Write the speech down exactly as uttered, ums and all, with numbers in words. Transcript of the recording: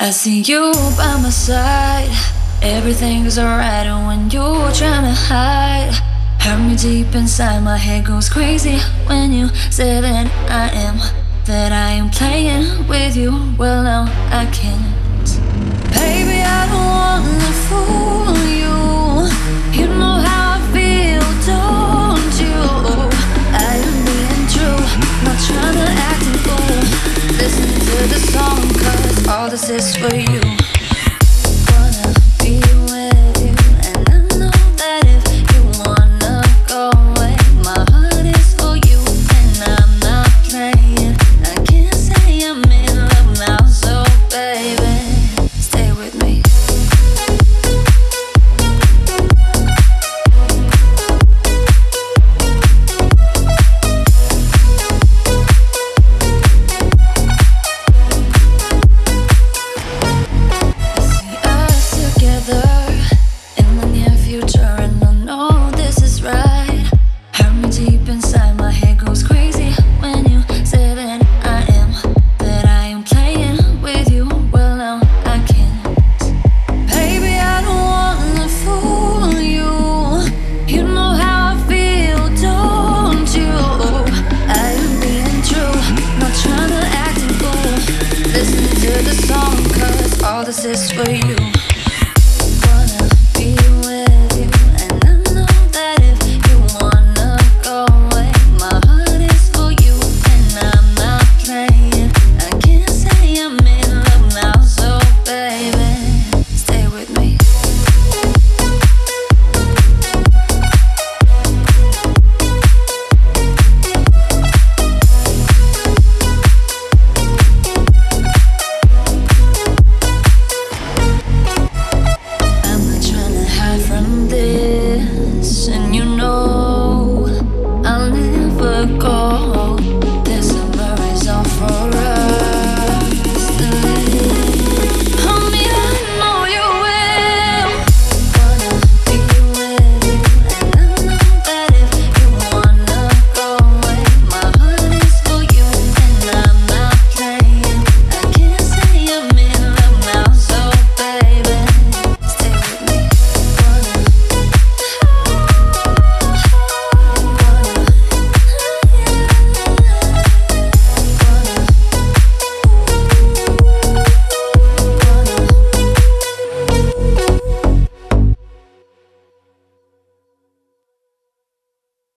I see you by my side. Everything's alright when you're trying to hide. Hurt me deep inside, my head goes crazy when you say that I am, that I am playing with you. Well, no, I can't. Baby, I don't wanna fool you. You know how I feel, don't you? I am being true, not trying to act a fool. Listen to the song, cause all this is for you. Wanna be with you, and I know that if you wanna go away, my heart is for you, and I'm not playing. I can't say I'm in love now, so baby, stay with me. All this is for you.